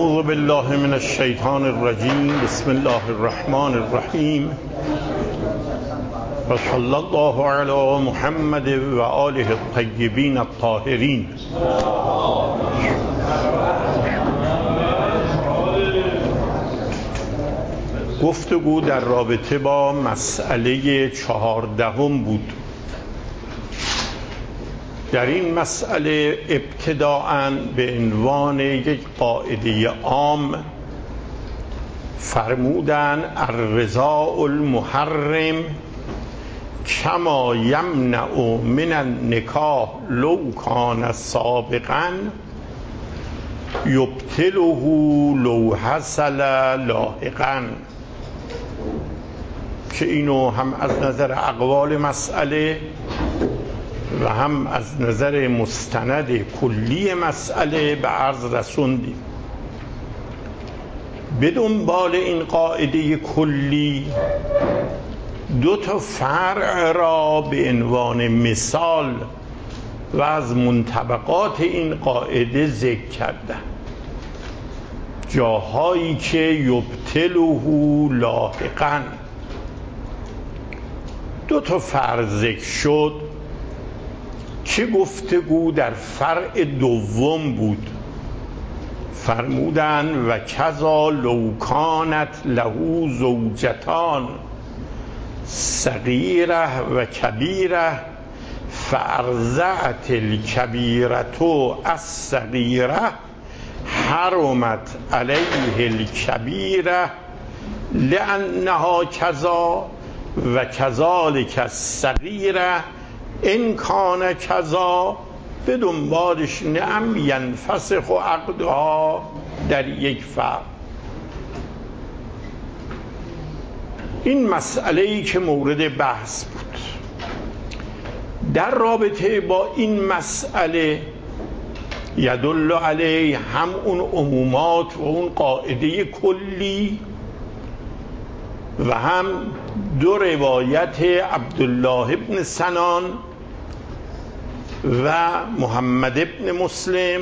اعوذ بالله من الشیطان الرجیم. بسم الله الرحمن الرحیم و صلی الله علی محمد و آله الطیبین الطاهرین. گفتگو در رابطه با مسئله 14 بود. در این مسئله ابتداءً به عنوان یک قاعده عام فرمودن الرضاء المحرم کما یمنع من النکاح لو کان سابقا یبطله لو حصل لاحقا، که اینو هم از نظر اقوال مسئله و هم از نظر مستند کلی مسئله به عرض رسوندیم. به دنبال این قاعده کلی دو تا فرع را به عنوان مثال و از منطبقات این قاعده ذکر کردن، جاهایی که یبطله لاحقا. دو تا فرع ذکر شد که گفتگو در فرع دوم بود. فرمودن و کذا لو کانت له زوجتان صغیره و کبیره فارضعت الکبیره الصغیره حرمت علیه الکبیره لانها کذا و کذالک الصغیره این کان کذا. به دنبالش نعم ینفسخ و عقدها در یک فرد. این مسئله‌ای که مورد بحث بود در رابطه با این مسئله یدل علیه هم اون عمومات و اون قاعده کلی و هم دو روایت عبدالله ابن سنان و محمد ابن مسلم،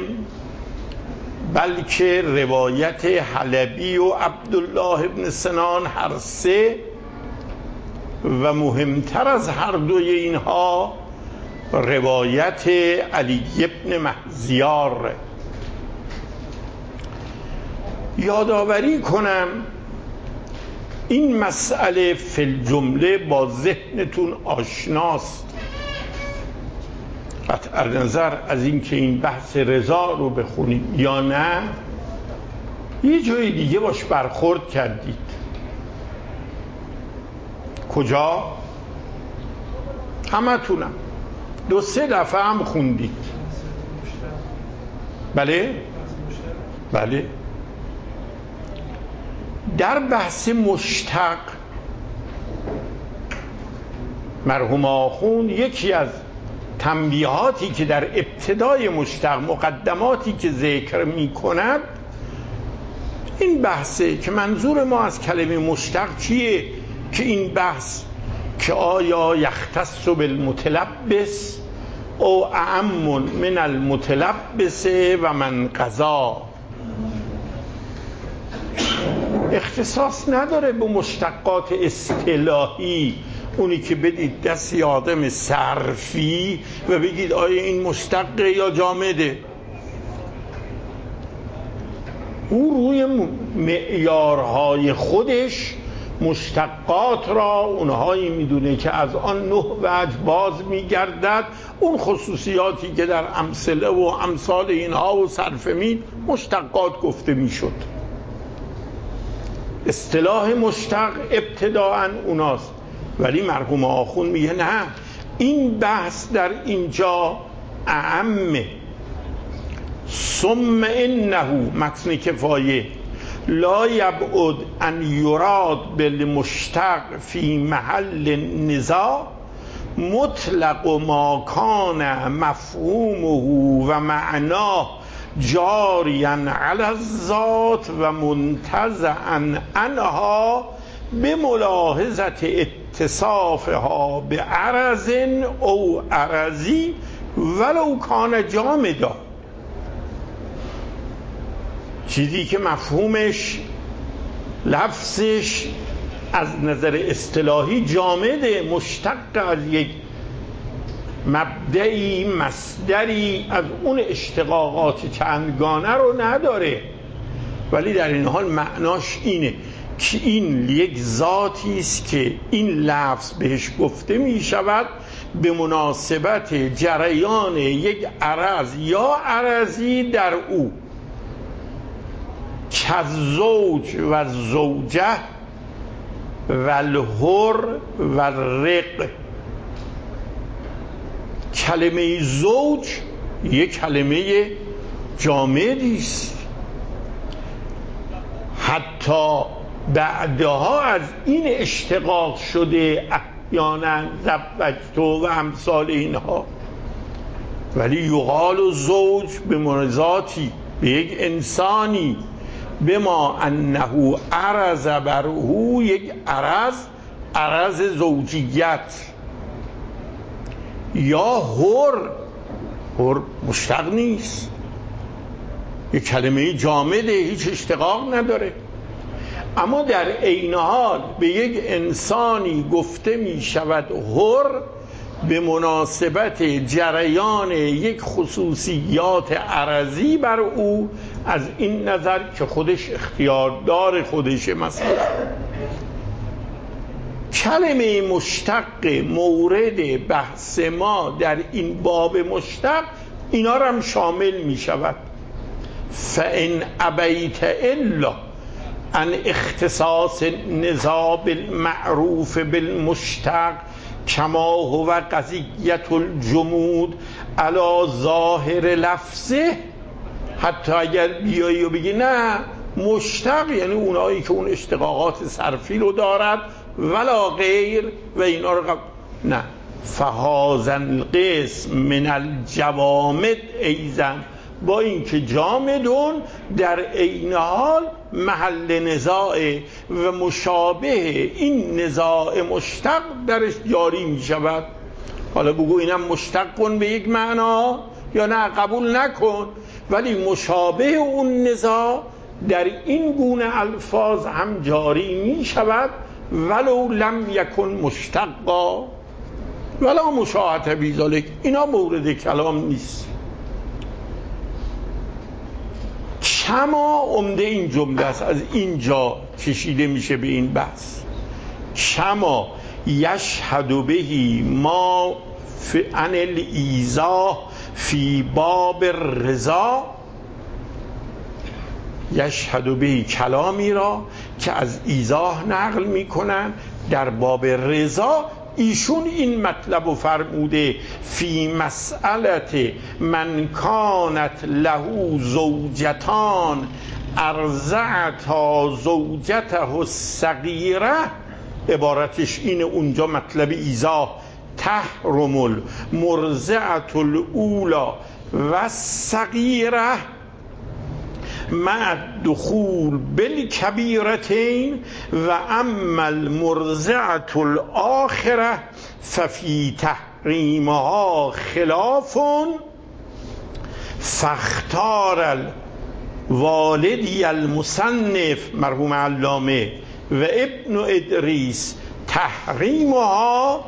بلکه روایت حلبی و عبدالله ابن سنان هر سه، و مهمتر از هر دوی اینها روایت علی ابن مهزیار. یادآوری کنم این مسئله فی الجمله با ذهنتون آشناست، قطع نظر از اینکه این بحث رضا رو بخونید یا نه. یه جای دیگه باش برخورد کردید. کجا؟ همتونم دو سه دفعه هم خوندید. بله؟ بله. در بحث مشتق مرحوم آخوند یکی از تنبیهاتی که در ابتدای مشتق، مقدماتی که ذکر می کند، این بحثه که منظور ما از کلمه مشتق چیه، که این بحث که آیا یختص بالمتلبس او اعم من المتلبس و من قضا. اختصاص نداره به مشتقات اصطلاحی، اونی که بدید دستی آدم صرفی و بگید آیا این مشتقه یا جامده. او روی معیارهای خودش مشتقات را اونهایی میدونه که از آن 9 وجه باز میگردد. اون خصوصیاتی که در امثله و امثال اینها و صرفمین مشتقات گفته میشد. اصطلاح مشتق ابتداءً اوناست. ولی مرحوم آخوند میگه نه، این بحث در اینجا اعمه. ثم انه متن کفایه لا یبعد ان یراد بالمشتق فی محل نزاع مطلق ما کان مفهومه و معناه جاریا علی الذات و منتزعا عنها به ملاحظت اتصافها به عرض او عرضی ولو کان جامدا. چیزی که مفهومش لفظش از نظر اصطلاحی جامده، مشتق از یک مبدعی مصدری از اون اشتقاقات چندگانه رو نداره، ولی در این حال معناش اینه که این یک ذاتی است که این لفظ بهش گفته می شود به مناسبت جریان یک عرض یا عرضی در او، کالزوج و زوجه و الحر و الرق. کلمه زوج یک کلمه جامدی است، حتی بعدها از این اشتقاق شده احیانا زوجته و امثال اینها، ولی یقال زوج به مناسبتی به یک انسانی بما انه عرض بره، یک عرض زوجیت. یا حر مشتق نیست، یک کلمه جامده، هیچ اشتقاق نداره، اما در عین حال به یک انسانی گفته می شود حر به مناسبت جریان یک خصوصیات عرضی بر او، از این نظر که خودش اختیاردار خودشه. مثلا کلمه مشتق مورد بحث ما در این باب مشتق اینا رو هم شامل می شود. فَإِنْ أَبَيْتَ إِلَّا عن اختصاص النزاع بالمعروف بالمشتق کما هو قضیة الجمود علی ظاهر لفظه. حتی اگر بیایی و بگی نه مشتق یعنی اونایی که اون اشتقاقات صرفی رو دارد ولا غیر و اینا رو نه، فهذا القسم من الجوامد ایزن، با اینکه جامدون در عین حال محل نزاع و مشابه این نزاع مشتق درش جاری می شود. حالا بگو اینم مشتق کن به یک معنا یا نه قبول نکن، ولی مشابه اون نزاع در این گونه الفاظ هم جاری می شود ولو لم یکن مشتقا ولا مشاهده بی ذالک. اینا مورد کلام نیست. کما عمده این جمله است، از اینجا کشیده میشه به این بحث. کما یشهد بهی ما عن الایذاء فی باب الرضا، یشهد بهی کلامی را که از ایذاء نقل میکنن در باب رضا. ایشون این مطلب رو فرموده فی مسئلت من کانت له زوجتان ارضعتا زوجته الصغیره، عبارتش اینه اونجا مطلب ایذاء، تحرم المرضعة الاولی و الصغیره مع الدخول بالکبیرتین و اما المرضعة الاخره ففی تحریمها خلاف فاختار الوالدی المصنف مرحوم علامه و ابن ادریس تحریمها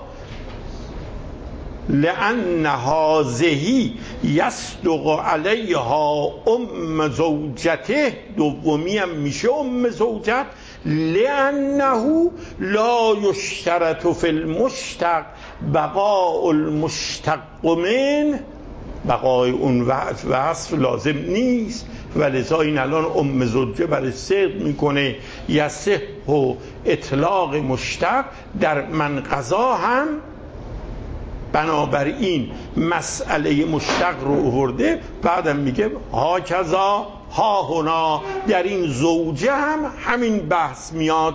لأن هذه یصدق علیها ام زوجته، دومی هم میشه ام زوجت، لأنه لا یشترط فی المشتق بقاء المشتق من، بقای اون وصف لازم نیست و لذا این الان ام زوجه برای صدق میکنه یصح و اطلاق مشتق در من قضا هم. بنابراین مسئله مشتق رو آورده، بعدم میگه ها کذا ها هنا، در این زوجه هم همین بحث میاد.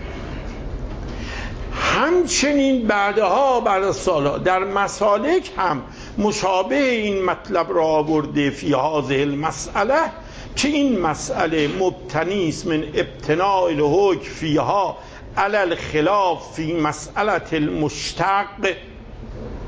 همچنین بعدها بعد از سالها در مسالک هم مشابه این مطلب را آورده فی هذه المسئله که این مسئله مبتنی است من ابتناء الحکم فیها علی الخلاف فی مسئله المشتق.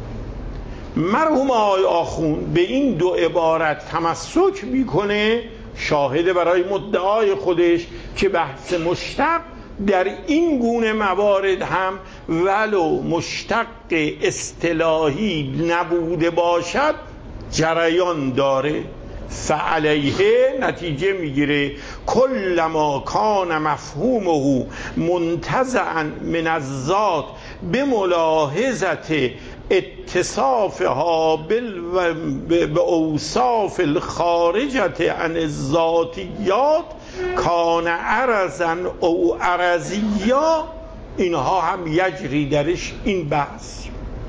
مرحوم آقای آخوند به این دو عبارت تمسک میکنه شاهد برای مدعای خودش که بحث مشتق در این گونه موارد هم ولو مشتق اصطلاحی نبوده باشد جریان داره. فعلیه نتیجه میگیره کلما کان مفهومه منتزعا من الذات به ملاحظت اتصافها به اوصاف الخارجت عن الذاتیات کان عرضا او عرضیا، اینها هم یجری درش این بحث.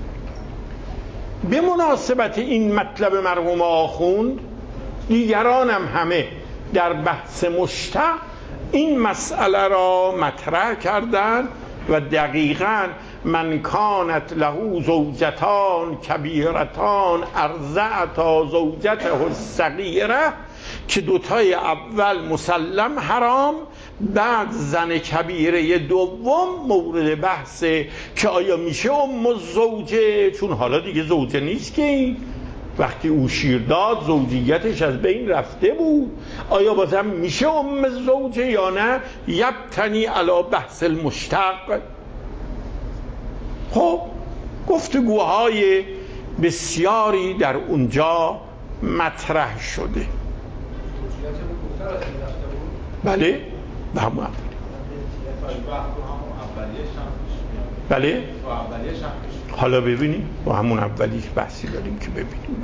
به مناسبت این مطلب مرحوم آخوند دیگران هم همه در بحث مشتق این مسئله را مطرح کردند و دقیقاً من کانت له زوجتان کبیرتان ارضعتا زوجته الصغیره که دوتای اول مسلم حرام، بعد زن کبیره دوم مورد بحثه که آیا میشه ام الزوجه، چون حالا دیگه زوجه نیست که وقتی او شیر داد زوجیتش از بین رفته بود، آیا بازم میشه ام الزوجه یا نه؟ یبتنی علی بحث المشتق. خب گفتگوهای بسیاری در اونجا مطرح شده. بله به همون بله حالا ببینیم با همون اولیش بحثی داریم که ببینیم.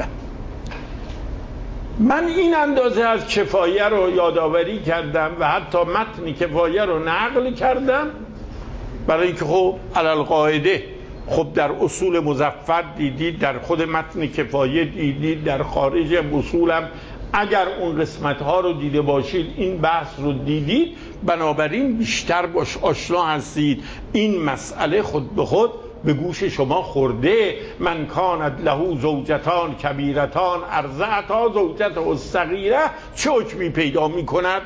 من این اندازه از کفایه رو یادآوری کردم و حتی متن کفایه رو نقل کردم برای اینکه خب علالقاعده خب در اصول مظفر دیدید، در خود متن کفایه دیدید، در خارج اصولم اگر اون قسمت ها رو دیده باشید این بحث رو دیدید، بنابراین بیشتر باش آشنا هستید. این مسئله خود به خود به گوش شما خورده. من کانت له زوجتان کبیرتان ارضعتا زوجته الصغیره چه حکمی پیدا می کند؟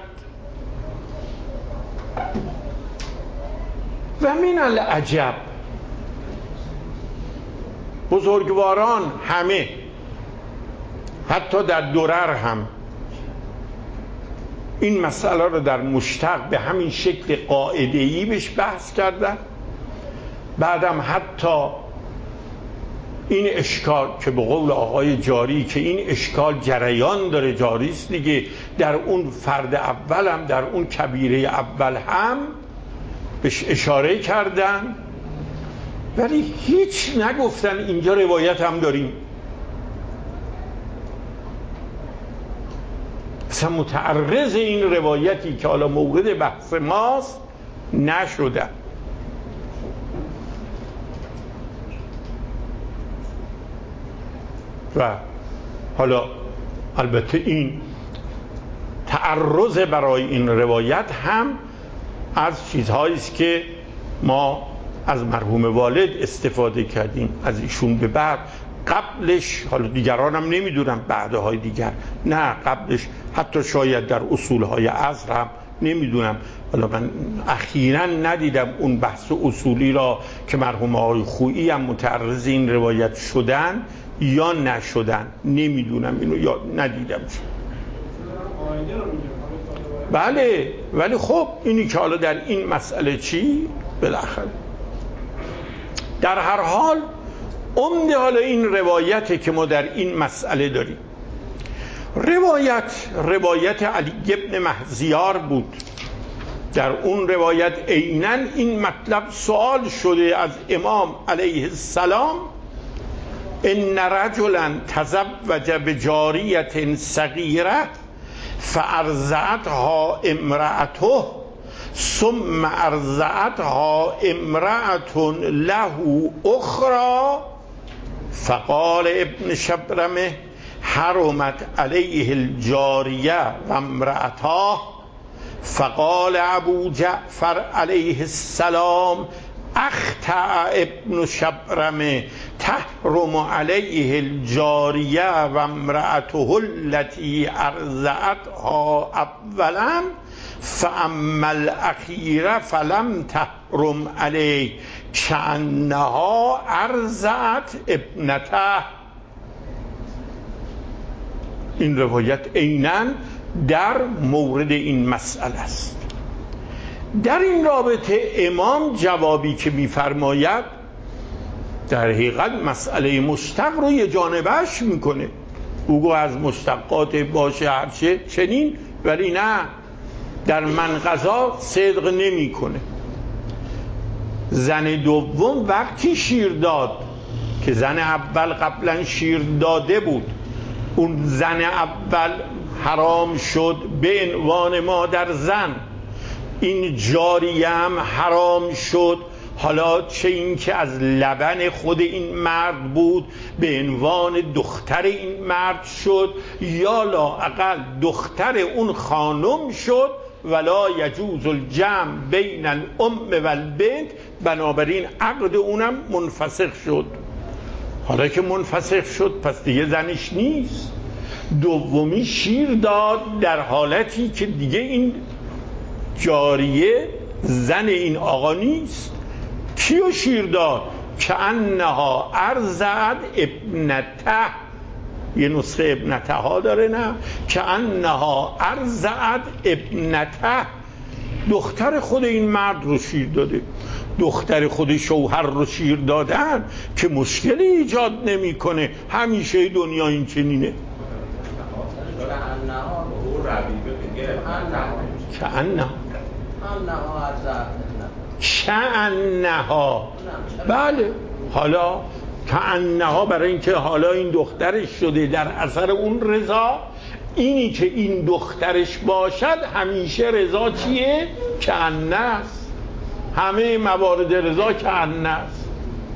و من العجب بزرگواران همه حتی در درر هم این مسئله رو در مشتق به همین شکل قاعده‌ای بهش بحث کردن. بعدم حتی این اشکال که به قول آقای جاری که این اشکال جریان داره جاریست دیگه، در اون فرد اول هم در اون کبیره اول هم بهش اشاره کردن، ولی هیچ نگفتن اینجا روایت هم داریم. اصلا متعرض این روایتی که حالا مورد بحث ماست نشدن. و حالا البته این تعرض برای این روایت هم از چیزهایی است که ما از مرحوم والد استفاده کردیم، از ایشون به بعد. قبلش حالا دیگران هم نمیدونم بعدهای دیگر، نه قبلش حتی شاید در اصولهای عصر هم نمیدونم، حالا من اخیراً ندیدم اون بحث اصولی را که مرحوم آقای خویی هم متعرض این روایت شدن یا نشدن، نمیدونم اینو یا ندیدم. بله ولی خب اینی که حالا در این مسئله چی بالاخره در هر حال عمده حالا این روایته که ما در این مسئله داریم. روایت علی ابن مهزیار بود. در اون روایت عیناً این مطلب سوال شده از امام علیه السلام: ان رجلا تزوج بجاریة صغیرة فارضعتها امرأته ثم ارضعتها امرأة له اخرى فقال ابن شبرمه حرمت علیه الجاریه و امرأتاه. فقال ابو جعفر علیه السلام اخطأ ابن شبرمه تحرم علیه الجاریه و امرأته التي ارضعتها اولا فاما الاخیره فلم تحرم علیه کأنها ارضعت ابنته. این روایت عیناً در مورد این مسئله است. در این رابطه امام جوابی که می‌فرماید در حقیقت مسئله مشتق رو یه جانبه‌اش میکنه. او گو از مشتقات باشه هرچه چنین، ولی نه، در منقضا صدق نمیکنه. زن دوم وقتی شیر داد که زن اول قبلا شیر داده بود، اون زن اول حرام شد به عنوان مادر زن، این جاریه هم حرام شد، حالا چه این که از لبن خود این مرد بود به عنوان دختر این مرد شد، یا لااقل دختر اون خانم شد، ولا یجوز الجمع بین الام و البنت، بنابراین عقد اونم منفسخ شد. حالا که منفسخ شد پس دیگه زنش نیست. دومی شیر داد در حالتی که دیگه این جاریه زن این آقا نیست. کیو شیر داد؟ که انها ارضعت ابنته، یه نسخه ابنته ها داره، نه، که انها ارضعت ابنته، دختر خود این مرد رو شیر داده. دختر خود شوهر رو شیر دادن که مشکلی ایجاد نمیکنه، همیشه دنیا این چنینه. کأنها، بله، حالا کأنها برای اینکه حالا این دخترش شده در اثر اون رضا، اینی که این دخترش باشد همیشه رضا چیه؟ کأنه است. همه موارد رضا کأنه است.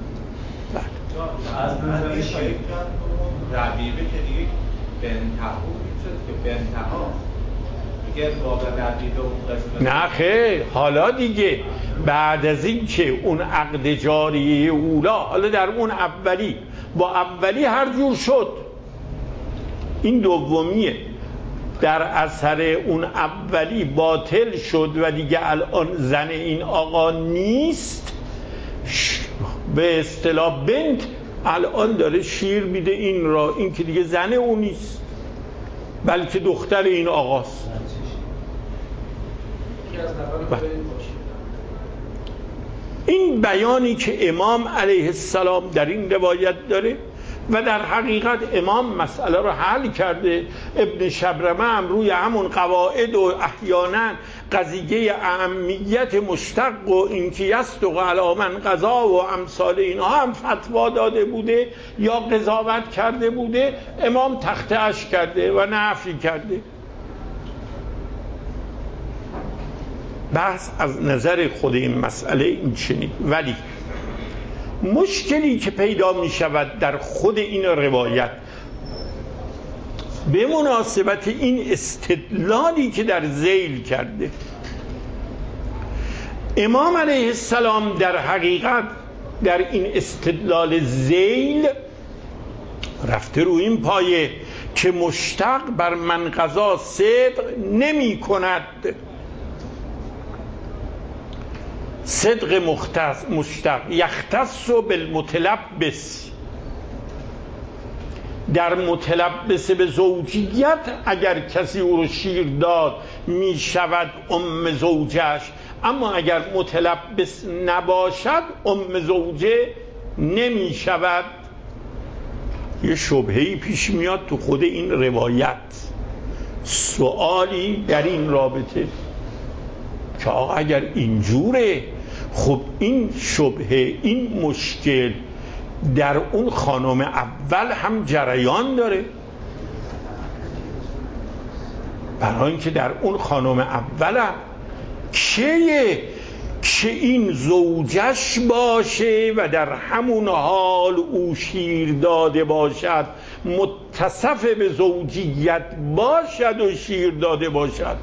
از نظر شیخ ربیبه که دیگه بنتهو میشد که بنتها دیگه باب ربیبه اون قسمت، نه خیر، حالا دیگه بعد از این که اون عقد جاریه اولا، حالا در اون اولی با اولی هر جور شد، این دومیه در اثر اون اولی باطل شد و دیگه الان زن این آقا نیست، به اصطلاح بنت الان داره شیر میده این را، این که دیگه زن اون نیست بلکه دختر این آقاست. این بیانی که امام علیه السلام در این روایت داره و در حقیقت امام مسئله رو حل کرده. ابن شبرمه هم روی همون قواعد و احیانا قضیه اهمیت مشتق و اینکه یصدق علی من قضا و امثال اینها هم فتوا داده بوده یا قضاوت کرده بوده، امام تخته اش کرده و نفی کرده. بحث از نظر خود این مسئله این چنین. ولی مشکلی که پیدا می شود در خود این روایت به مناسبت این استدلالی که در ذیل کرده، امام علیه السلام در حقیقت در این استدلال ذیل رفته روی این پایه که مشتق بر منقضا صدق نمی کند. صدق مشتق یختص بالمتلبس، در متلبس به زوجیت اگر کسی او رو شیر داد می شود ام زوجش، اما اگر متلبس نباشد ام زوجه نمی شود. یه شبهه‌ای پیش میاد تو خود این روایت، سوالی در این رابطه که آقا اگر اینجوره، خب این شبهه، این مشکل در اون خانم اول هم جریان داره، برای اینکه در اون خانم اول هم کیه که این زوجش باشه و در همون حال او شیر داده باشد، متصف به زوجیت باشد و شیر داده باشد.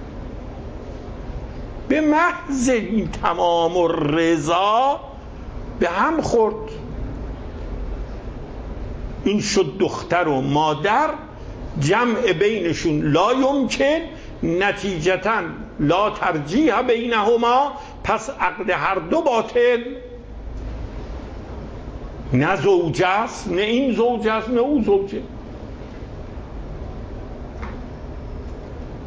به محض این تمام و رضا به هم خورد، این شد دختر و مادر، جمع بینشون لا یمکن، نتیجتاً لا ترجیح بینهما، پس عقد هر دو باطل. نه زوجه است، نه این زوجه است، نه او زوجه.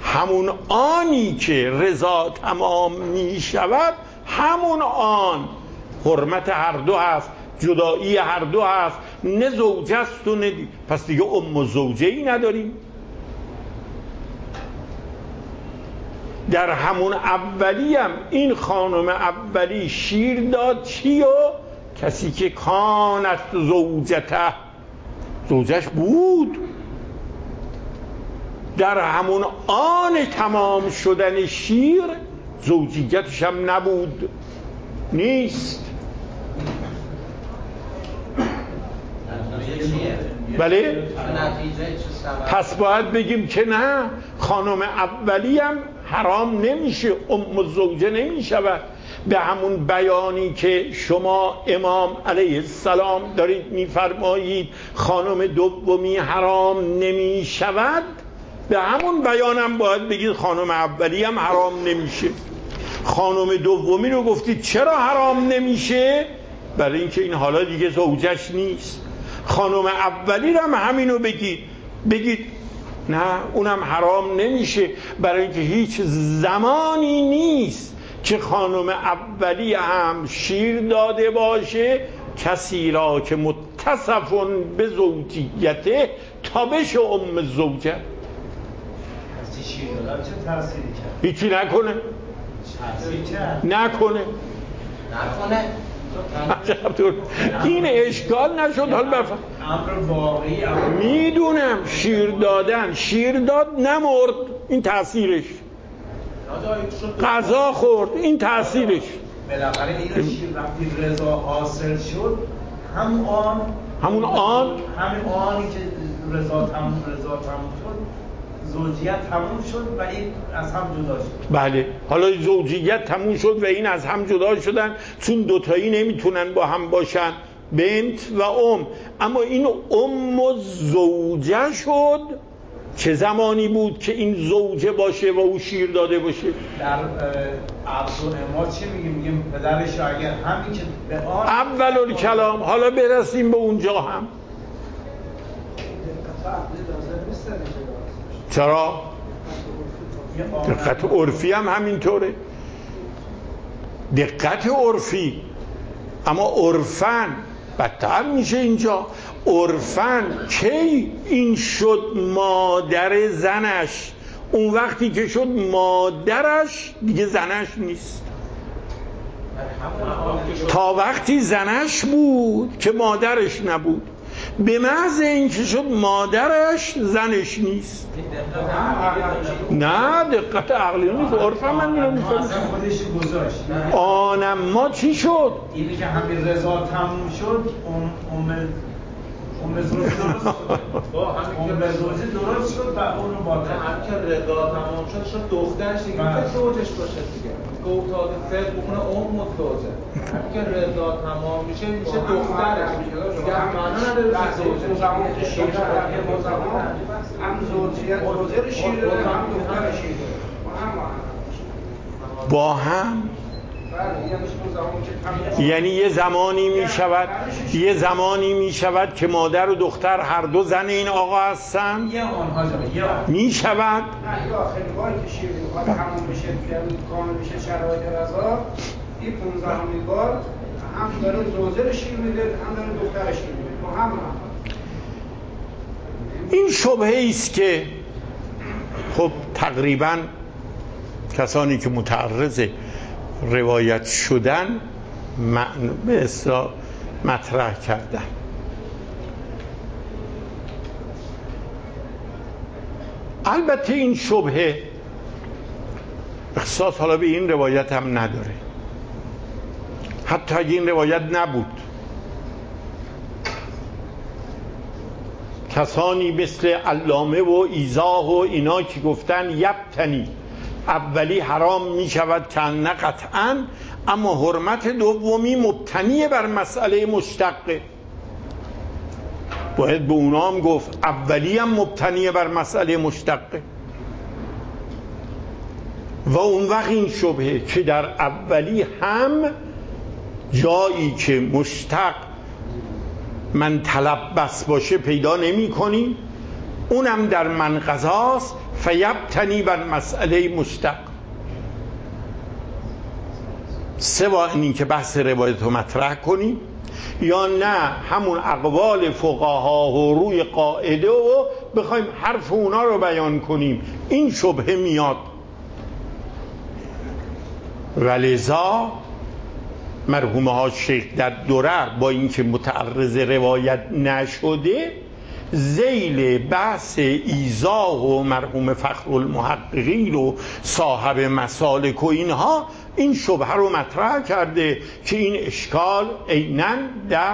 همون آنی که رضا تمام می شود همون آن حرمت هر دو هست، جدایی هر دو هست، نه زوجه است و نه پس دیگه ام و زوجه ای نداریم. در همون اولی هم این خانم اولی شیر داد چی و کسی که کانت زوجته زوجش بود. در همون آن تمام شدن شیر زوجیتش هم نبود، نیست. بله؟ پس باید بگیم که نه، خانم اولی هم حرام نمیشه، ام الزوجه نمیشود. به همون بیانی که شما امام علیه السلام دارید میفرمایید خانم دومی حرام نمیشود، به همون بیانم باید بگید خانم اولی هم حرام نمیشه. خانم دومی رو گفتید چرا حرام نمیشه؟ برای اینکه این حالا دیگه زوجش نیست. خانم اولی رو هم همینو بگید نه اونم حرام نمیشه، برای اینکه هیچ زمانی نیست که خانم اولی هم شیر داده باشه کسی را که متصفون به زوجیته تا بشه ام زوجه. شیر دادن چه تأثیری کرد؟ هیچی نکنه این اشکال نشد. حال بفهم امر واقعی میدونم شیر داد نمرد، این تأثیرش غذا خورد، این تأثیرش. بالاخره این شیر وقتی رضا حاصل شد همون آنی که رضا تموم شد زوجیت تموم شد و این از هم جدا شد. بله حالا زوجیت تموم شد و این از هم جدا شدن، چون دوتایی نمیتونن با هم باشن، بنت و اما این ام و زوجه شد. چه زمانی بود که این زوجه باشه و او شیر داده باشه؟ در عبد ما چی میگیم پدرش اگر همین که به آن اول کلام. حالا برسیم به اونجا هم. چرا؟ دقت عرفی هم همینطوره، دقت عرفی. اما عرفن بدتر میشه اینجا. عرفن کی این شد مادر زنش؟ اون وقتی که شد مادرش دیگه زنش نیست. تا وقتی زنش بود که مادرش نبود، به محض اینکه شد مادرش زنش نیست. نه دقت عقلی نیست، عرف من میفهمم خودش گذاشت. آنم ما چی شد؟ اینی که همین رضا تموم شد ام زوجه درست شد و اونو باطل. همین که رضا تمام شد دخترش دیگه که زوجش باشه دیگه. گفت تا فرق بکنه ام زوجه. همین که رضا تمام میشه دخترش دیگه معنا نداره که زوجش. هم زوجه شیر داره هم دختر شیر داره با هم. یعنی یه زمانی می شود که مادر و دختر هر دو زن این آقا هستن؟ می شود؟ نه یا خیلی باری که شیر میخواد تمام بشه کامل بشه شرایط رضا، این 15 بار هم داره زوجه شیر میده هم داره دختر شیر میده با هم. این شبهه است که خب تقریبا کسانی که متعرض روایت شدن به اصطلاح مطرح کردن. البته این شبهه اختصاص حالا به این روایت هم نداره، حتی اگه این روایت نبود کسانی مثل علامه و ایضاح و اینا که گفتن یبتنی اولی حرام می شود که نه قطعا، اما حرمت دومی مبتنی بر مسئله مشتقه. باید به اونا هم گفت اولی هم مبتنی بر مسئله مشتقه. و اون وقت این شبهه که در اولی هم جایی که مشتق من طلب بس باشه پیدا نمی کنیم، اونم در من قضاست فیبتنی بر مسئله مشتق. سوا این که بحث روایت رو مطرح کنیم یا نه همون اقوال فقها و روی قاعده و بخوایم حرف اونا رو بیان کنیم، این شبهه میاد. ولذا مرحوم حاج شیخ در درر با اینکه متعرض روایت نشده، ذیل بحث ایضاح و مرحوم فخرالمحققین و صاحب مسالک و اینها این شبهه رو مطرح کرده که این اشکال عیناً در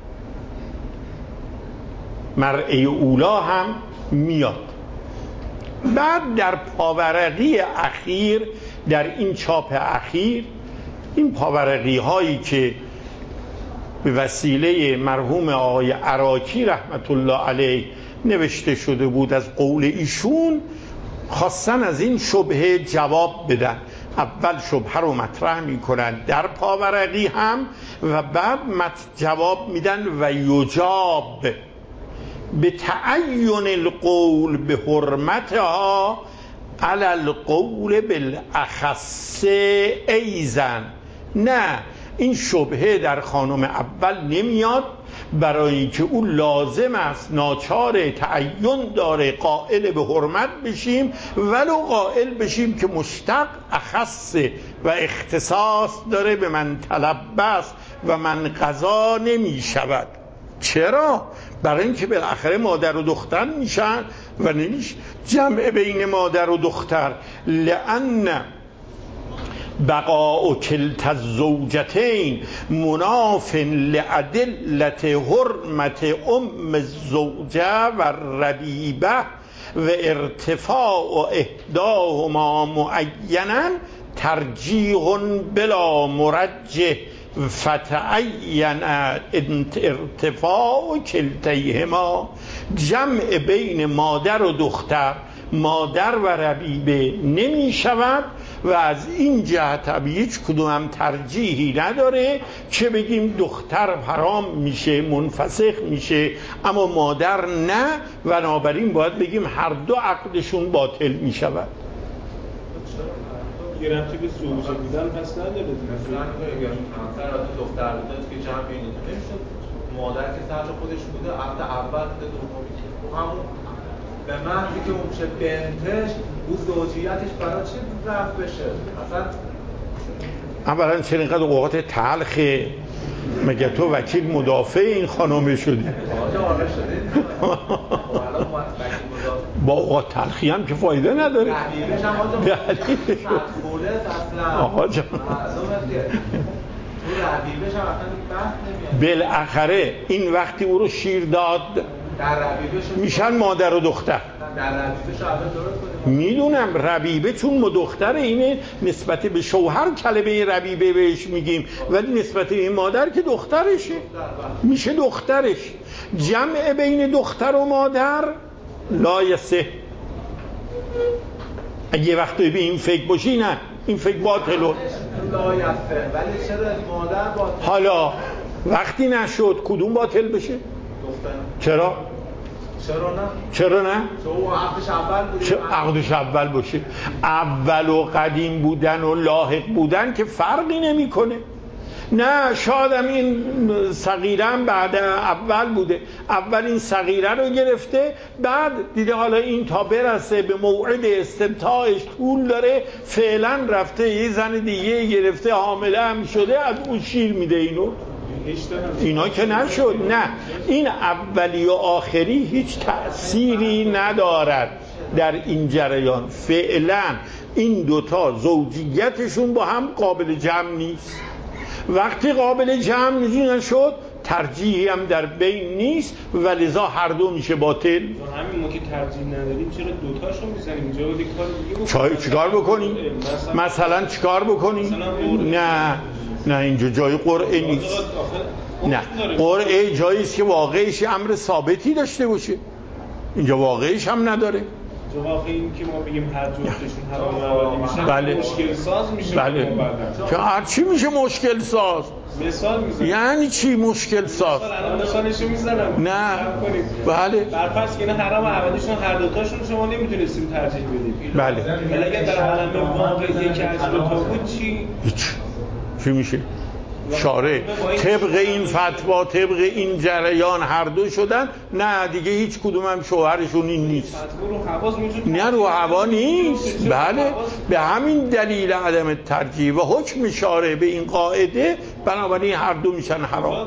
مرعه اولا هم میاد. بعد در پاورقی اخیر، در این چاپ اخیر، این پاورقی هایی که به وسیله مرحوم آقای عراقی رحمت الله علیه نوشته شده بود از قول ایشون، خواستن از این شبهه جواب بدن. اول شبهه رو مطرح میکنن در پاورقی هم و بعد جواب میدن و یجاب به تعین القول به حرمتها علی القول بالاخص ایزن. نه، این شبهه در خانم اول نمیاد، برای اینکه او لازم است، ناچار تعین داره قائل به حرمت بشیم، ولو قائل بشیم که مشتق اخص و اختصاص داره به من تلبس و من قضا نمی شود. چرا؟ برای اینکه بالاخره مادر و دختر میشن و نمیشه جمع بین مادر و دختر. لأن بقاء کلتا الزوجتین مناف لعدلت حرمت ام الزوجه و الربیبه و ارتفاع احداهما معینا ترجیح بلا مرجح فتعین ارتفاع کلتیهما. جمع بین مادر و دختر، مادر و ربیبه نمی شود و از این جهت هیچ کدوم هم ترجیحی نداره که بگیم دختر حرام میشه، منفسخ میشه، اما مادر نه، و بنابراین باید بگیم هر دو عقدشون باطل میشود. یه ربطی به زوجه بودن پس نداره دیگه. همسر دختر بودن که جمع بینتون نمیشد، مادر که سرچ خودش بوده، عقد اول بوده، دومی که همون به محضی که اون میشه بنتش، او زوجیتش برای چی رفت بشه؟ اصلا اولا چرا اینقدر اوقات تلخه؟ مگه تو وکیل مدافع این خانومه شدی؟ آره شده. با اوقات تلخی هم که فایده نداره. ربیبش هم آجا مدخوله آقا جان ربیبش هم اصلا بحث نمیاد. بالاخره این وقتی او رو شیر داد میشن مادر و دختر. در ربیبش اول درست کنیم. میدونم ربیبه چون دختر اینه، نسبت به شوهر کلمه ربیبه بهش میگیم، ولی نسبت به این مادر که دخترشه میشه دخترش. جمع بین دختر و مادر لایسه. اگه یه وقتی به این فکر باشی، نه این فکر باطله. لایسه ولی چرا مادر باطل؟ حالا وقتی نشد کدوم باطل بشه؟ دختر. چرا؟ چرا نه؟ چون عقدش اول بوده. عقدش اول باشه. اول و قدیم بودن و لاحق بودن که فرقی نمیکنه. نه، شاید هم این صغیره هم بعد اول بوده، اول این صغیره رو گرفته، بعد دیده حالا این تا برسه به موعد استمتاعش طول داره، فعلا رفته یه زن دیگه گرفته، حامله هم شده، از اون شیر میده اینو. اینا که نشد. نه، این اولی و آخری هیچ تأثیری ندارد در این جریان. فعلا این دوتا زوجیتشون با هم قابل جمع نیست. وقتی قابل جمع نشد ترجیحی هم در بین نیست و لذا هر دو میشه باطل. همین ما که ترجیح نداریم چرا دوتاشو میزنیم؟ اینجا بود کار دیگه چیکار بکنیم؟ مثلا چیکار بکنیم؟ نه اینجا جای قرعه نیست. نه، قرعه جایی است که واقعیش امر ثابتی داشته باشه. اینجا واقعیش هم نداره. جواب این که ما بگیم هر جفتشون حرام اولی میشن، بله. مشکل ساز میشه. بله. که هر چی میشه مشکل ساز. مثال میزنم. یعنی چی مشکل ساز؟ الان مثالشو میزنم. نه بله برفرض که اینا حرام ابدیشون هر دوتاشون شما نمیتونستیم ترجیح بدیم. بله. ولی اگه در عالم واقعی که از دوتا بود چی میشه؟ شارع طبق این فتوا طبق این جریان هر دو شدن، نه دیگه هیچ کدوم هم شوهرشون این نیست. نه رو هوا نیست. بله به همین دلیل عدم ترجیح و حکم شارع به این قاعده، بنابراین هر دو میشن حرام.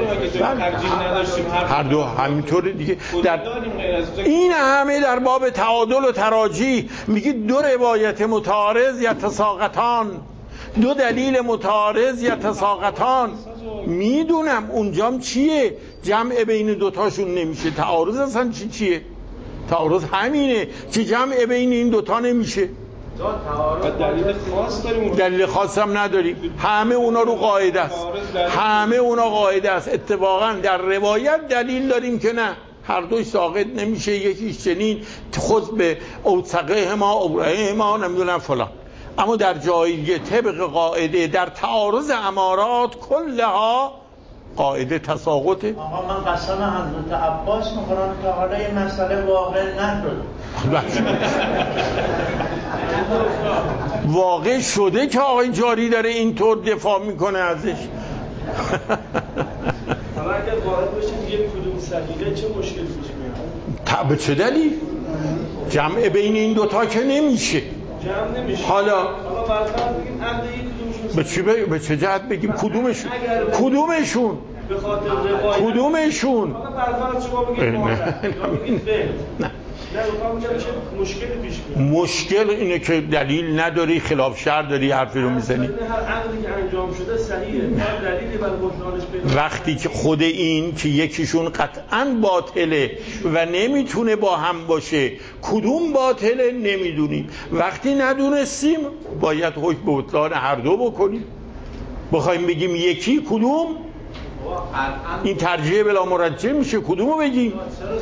هر دو همینطوره دیگه. در این همه در باب تعادل و تراجیح میگی دو روایت متعارض یتساقطان، دو دلیل متعارض یتساقطان. میدونم اونجام چیه، جمع بین دوتاشون نمیشه. تعارض اصلا چیه؟ تعارض همینه که جمع بین این دوتا نمیشه. دلیل خاص داریم؟ دلیل خاص هم نداریم، همه اونا رو قاعده است. همه اونا قاعده است. اتفاقا در روایت دلیل داریم که نه هر دوش ساقط نمیشه، یکیش چنین خود به اوثقه ما اوره ما نمیدونم فلان. اما در جایی طبق قاعده در تعارض امارات کلها قاعده تساقطه. آقا من قسم حضرت عباس میخورم که حالا این مسئله واقع نشد. واقع شده که آقای جاری داره اینطور دفاع میکنه ازش. حالا اگر وارد بشه دیگه کدوم صحیحه چه مشکلی پیش میاد؟ به چه دلیل؟ جمع بین این دوتا که نمیشه. جمع نمیشه. حالا برفرض بگیم عقد یک کدومشون به چه جهت بگیم کدومشون؟ کدومشون؟ به خاطر روایت کدومشون؟ حالا برفرض شما بگید مادر یا بگید فعل. نه مشکلی پیش میاد. مشکل اینه که دلیل نداری، خلاف شرع داری حرفی رو میزنی. هر عقدی که انجام شده صحیحه، هر دلیلی برای بطلانش پیدا. وقتی که خود این که یکیشون قطعاً باطله و نمیتونه با هم باشه، کدوم باطله نمیدونیم. وقتی ندونستیم باید حکم به بطلان هر دو بکنیم. بخوایم بگیم یکی کدوم، این ترجیح بلا مرجح میشه. کدومو بگیم؟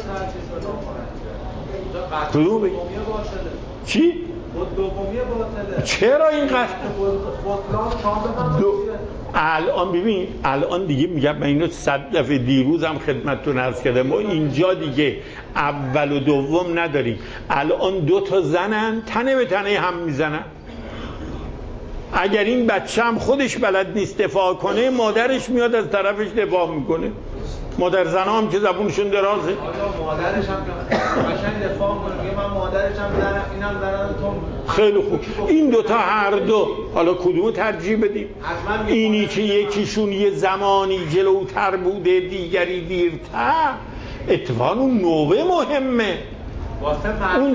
کدومو بگیم؟ چی؟ دومیه باطله. چرا اینقدر؟ بطلان الان ببین، الان دیگه میگم من اینو 100 دفعه دیروزم خدمتتون عرض کردم، ما اینجا دیگه اول و دوم نداریم. الان دو تا زنن تنه به تنه هم میزنن. اگر این بچه هم خودش بلد نیست دفاع کنه، مادرش میاد از طرفش دفاع میکنه. مادر زنها هم که زبونشون درازه. مادرش هم که قشنگ دفاع کنه، میگه من مادرش هم زنم، اینم زنم تو. خیلی خوب. این دوتا هر دو، حالا کدومو ترجیح بدیم؟ اینی که یکیشون یه زمانی جلوتر بوده دیگری دیرتر، اتفاقا اون نوبه مهمه. اون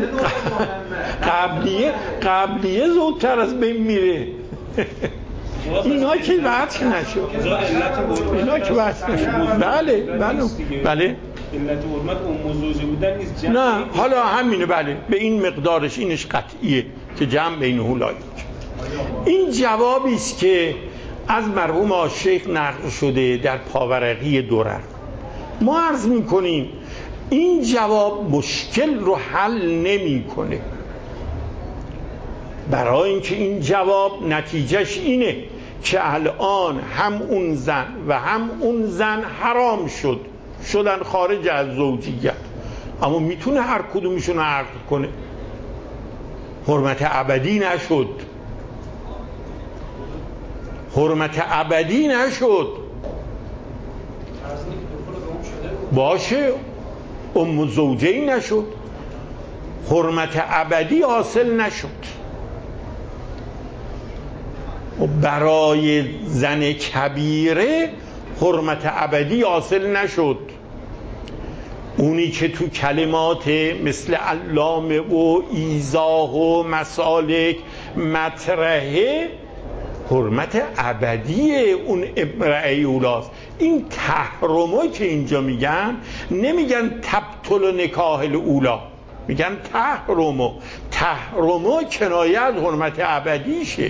قبلیه زودتر از بین میره. اینا که بحث نشد. اینا که بحث نشد. بله علت حرمت ام زوجه بودن نیست. نه حالا همینه. بله به این مقدارش اینش قطعیه که جمع بینه لایق. این جوابی است که از مرحوم شیخ نقل شده در پاورقی درر. ما عرض میکنیم این جواب مشکل رو حل نمیکنه. برای اینکه این جواب نتیجهش اینه که الان هم اون زن و هم اون زن حرام شدن خارج از زوجیت، اما میتونه هر کدومشون عقد کنه. حرمت ابدی نشد. حرمت ابدی نشد. باشه ام زوجه‌ای نشد، حرمت ابدی حاصل نشد. و برای زن کبیره حرمت ابدی حاصل نشد. اونی که تو کلمات مثل علامه و ایضاح و مسالک مطرحه حرمت ابدی اون امرأه اولاست. این تحرمه که اینجا میگن، نمیگن تبطل نکاح الاولا، میگن تحرمه کنایه از حرمت ابدیشه.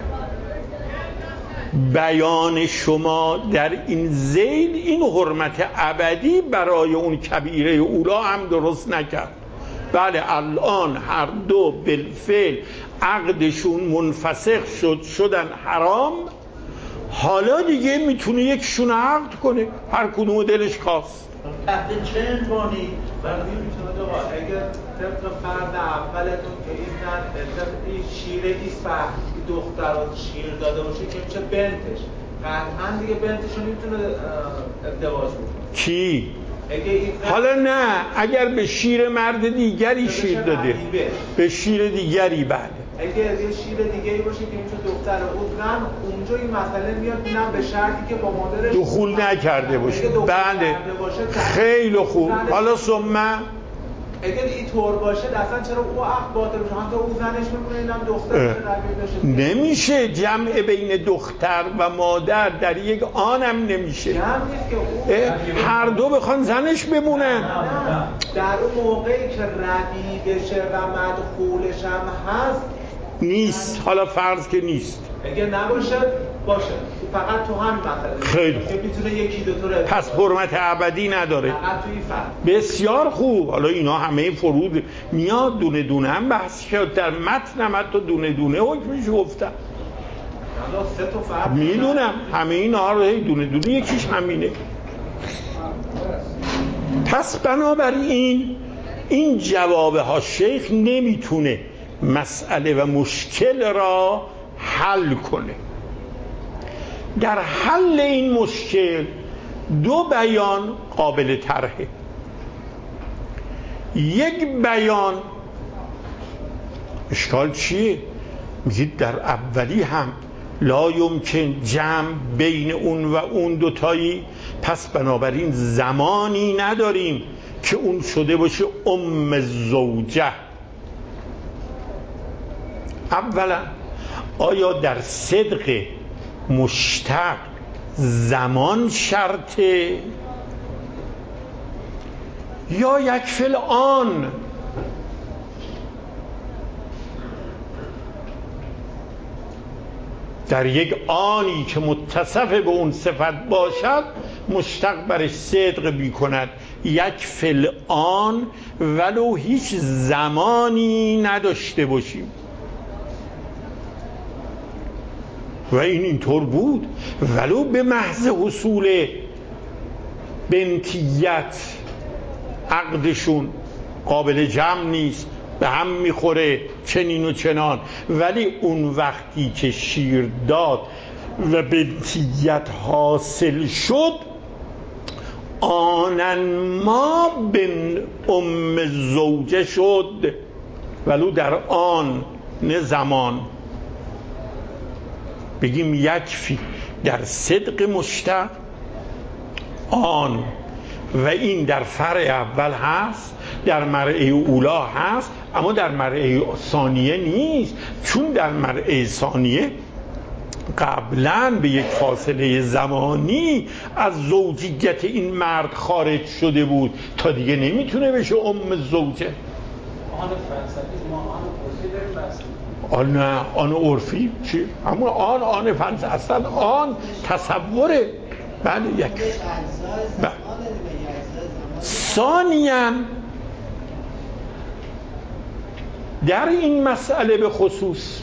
بیان شما در این ذیل این حرمت ابدی برای اون کبیره اولا هم درست نکرد. بله الان هر دو بالفعل عقدشون منفسخ شدن حرام، حالا دیگه میتونه یکشون عقد کنه، هر کدوم دلش خواست. تحت چه عنوانی؟ ولی میتونه آقا اگر طبق فرض اولتون که این شیر ایست و دختر رو شیر داده باشه که میشه بنتش، قطعا دیگه بنتش رو نمیتونه ازدواج بکنه. کی؟ حالا نه، اگر به شیر مرد دیگری شیر داده، به شیر دیگری بله. اگر یه شیر دیگری باشه که میشه دختر او زن، اونجا این مسئله میاد اینم به شرطی که با مادرش دخول نکرده باشه. بله خیلی خوب. حالا ثم اگر این طور باشه اصلا چرا او عقد باطل بشه؟ هم او زنش میکنه اینم دختر بشه. نمیشه جمع بین دختر و مادر در یک آنم نمیشه. جمع نیست که او هر دو بخوان زنش بمونن. در اون موقعی که ردی بشه و مدخولش هم هست نیست. حالا فرض که نیست، اگر نباشه باشه فقط تو همین مسئله خیلی که میتونه یکی دو تا پس حرمت ابدی نداره. فقط توی فرض. بسیار خوب. حالا اینا همه فرود میاد دونه دونه هم بحث شد، در متن حتی دونه دونه حکمش گفتم. حالا سه تا فرض میدونم همه اینا رو دونه دونه یکیش همینه. پس بنابراین این جوابه ها شیخ نمیتونه مسئله و مشکل را حل کنه. در حل این مشکل دو بیان قابل طرحه. یک بیان اشکال چیه؟ میگید در اولی هم لا یمکن جمع بین اون و اون دوتایی، پس بنابراین زمانی نداریم که اون شده باشه ام زوجه. اولا آیا در صدق مشتق زمان شرطه یا یک فعل آن؟ در یک آنی که متصف به اون صفت باشد مشتق برش صدق میکند، یک فعل آن ولو هیچ زمانی نداشته باشیم. و اینطور بود ولو به محض حصول بنتیت عقدشون قابل جمع نیست، به هم میخوره چنین و چنان، ولی اون وقتی که شیر داد و بنتیت حاصل شد آنن ما بن ام زوجه شد، ولو در آن نه زمان. بگیم یکفی در صدق مشتق آن، و این در فرع اول هست، در مرعه اولا هست، اما در مرعه ثانیه نیست، چون در مرعه ثانیه قبلا به یک فاصله زمانی از زوجیت این مرد خارج شده بود تا دیگه نمیتونه بشه ام زوجه. آن فلسفی ما آن عرفی داریم بس. نه آن عرفی چی؟ اما آن فلسفی اصلا آن تصوره. بله یک ثانیاً در این مسئله به خصوص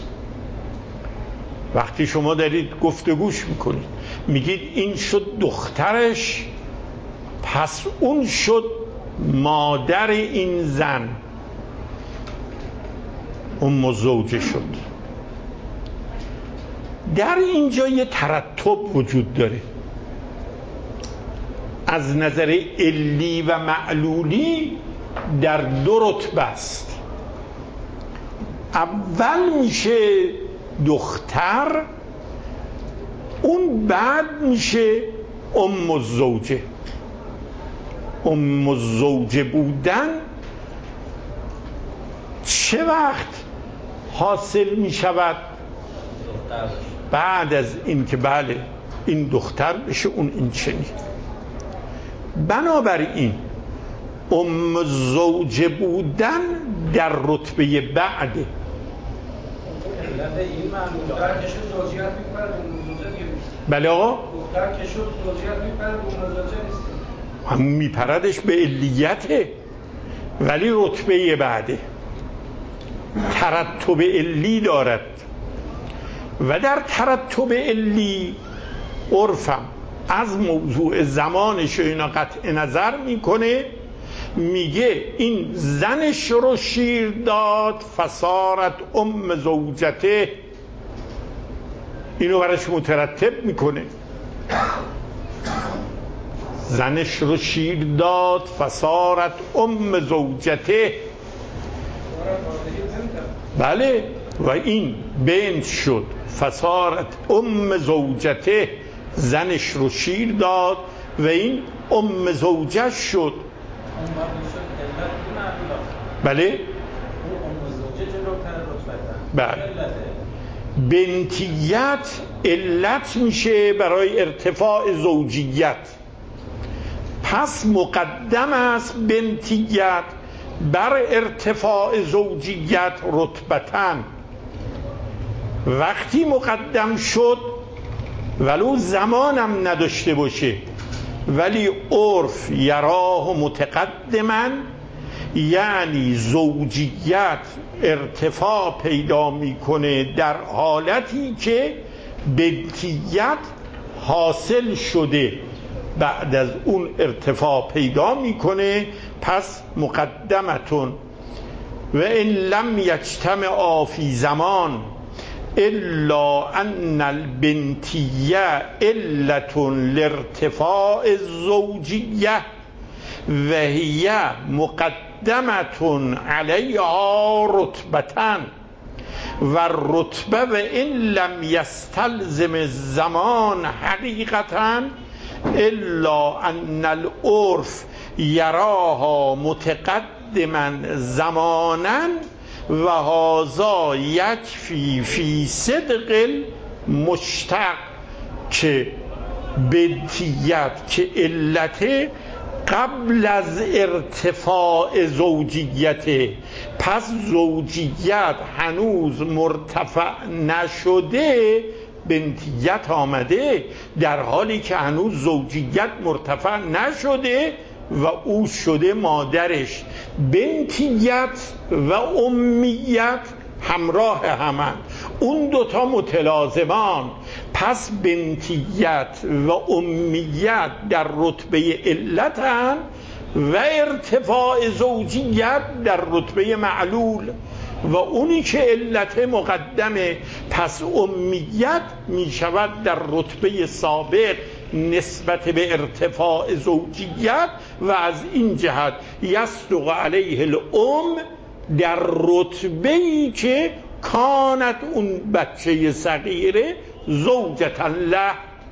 وقتی شما دارید گفتگوش میکنید میگید این شد دخترش، پس اون شد مادر این زن، ام زوجه شد. در اینجا یه ترتب وجود داره از نظر علی و معلولی در دو رتبه است. اول میشه دختر، اون بعد میشه ام الزوجه. ام الزوجه بودن چه وقت حاصل میشود؟ بعد از این که بله این دختر بشه اون این چنین. بنابراین ام الزوجه بودن در رتبه بعده. دختر که شد زوجیت میپرد اون زوجه دیگه نیست. بله آقا دختر که شد زوجیت میپرد اون زوجه نیست. همون میپردش به علیته، ولی رتبه بعده ترتب علی دارد و در ترتب علی عرفم از موضوع زمانش اینا قطع نظر میکنه، میگه این زنش رو شیر داد فصارت زوجته، اینو برش مترتب میکنه. زنش رو شیر داد فصارت زوجته، بله، و این بنت شد فصارت زوجته، زنش رو شیر داد و این زوجه شد. بله بله، بنتیت علت میشه برای ارتفاع زوجیت، پس مقدم است بنتیت بر ارتفاع زوجیت رتبتن. وقتی مقدم شد ولو زمانم نداشته باشه، ولی عرف یراه متقدما، یعنی زوجیت ارتفاع پیدا میکنه در حالتی که بنتیت حاصل شده، بعد از اون ارتفاع پیدا میکنه، پس مقدمتون. و ان لم یجتمع فی زمان الا ان البنتیه علت لارتفاع الزوجیه و هی مقدمتون علیها رتبتن، و رتبه و ان لم یستلزم الزمان حقیقتا الا ان العرف یراها متقدما زمانا و هذا یکفی فی صدق المشتق، که بنتیت که علت قبل از ارتفاع زوجیت، پس زوجیت هنوز مرتفع نشده بنتیت آمده، در حالی که هنوز زوجیت مرتفع نشده و او شده مادرش. بنتیت و امیت همراه همند، اون دوتا متلازمان، پس بنتیت و امیت در رتبه علتن و ارتفاع زوجیت در رتبه معلول، و اونی که علت مقدمه پس امیت می شود در رتبه سابق نسبت به ارتفاع زوجیت، و از این جهت یصدق علیه الام در رتبه‌ای که کانت اون بچه صغیره زوجتا له.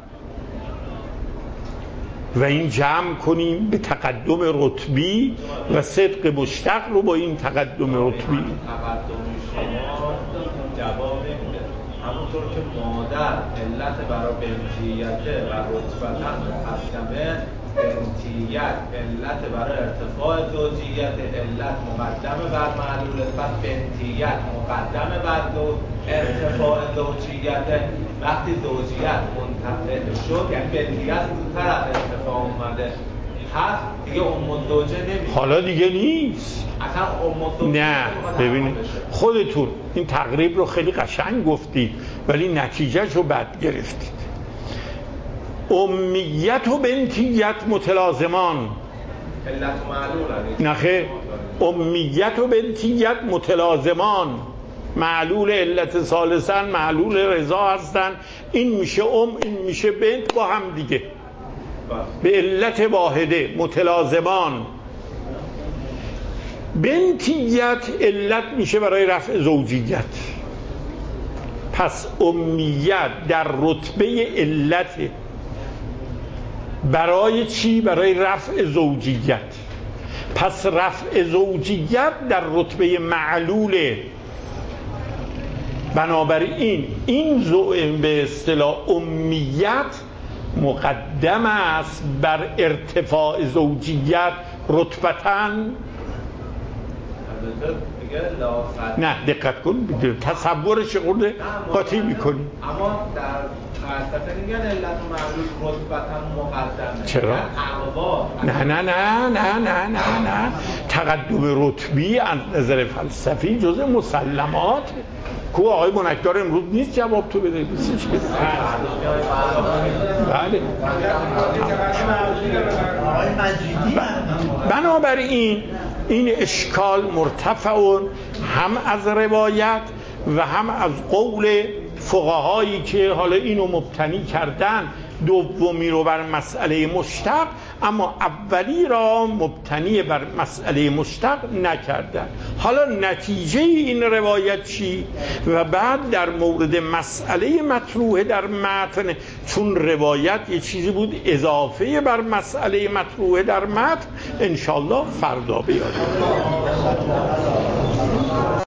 و این جمع کنیم به تقدم رتبی و صدق مشتق رو با این تقدم رتبی. تقدم شما جواب نمیده، همونطور که مادر علت برای بنتیته و رتبتا مقدمه، بنتیت علت برای ارتفاع زوجیت، علت مقدمه بر معلوله، پس بنتیت مقدمه بر ارتفاع زوجیت. وقتی زوجیت منتفع شد یعنی بنتیت زودتر از ارتفاع اومده، پس دیگه زوجه نمیشه، حالا دیگه نیست اصلا نه. ببینید خودتون این تقریب رو خیلی قشنگ گفتید ولی نتیجهش رو بد گرفتید. امیت و بنتیت متلازمان، علت و معلول نخه امیت و بنتیت متلازمان، معلول علت ثالثن معلول رضا هستن، این میشه این میشه بنت با هم دیگه به علت واحده متلازمان. بنتیت علت میشه برای رفع زوجیت، پس امیت در رتبه علت برای چی؟ برای رفع زوجیت، پس رفع زوجیت در رتبه معلوله. بنابراین این به اصطلاح امیت مقدم است بر ارتفاع زوجیت رتبتن. نه دقت کن، تصورش خورده قاطی میکنی. اما در فلسفه میگن علت و معلول رتبتن مقدمه. چرا؟ نه نه نه نه نه نه نه، تقدم رتبی از نظر فلسفی جزء مسلمات کو آقای بنکدار امروز نیست جواب تو بده نیستش که. بله بنابراین این اشکال مرتفع هم از روایت و هم از قول فقهایی که حالا اینو مبتنی کردن، دومی رو بر مسئله مشتق، اما اولی را مبتنی بر مسئله مشتق نکردن. حالا نتیجه این روایت چی؟ و بعد در مورد مسئله مطروح در متن، چون روایت یه چیزی بود اضافه بر مسئله مطروح در متن، انشالله فردا بیاریم.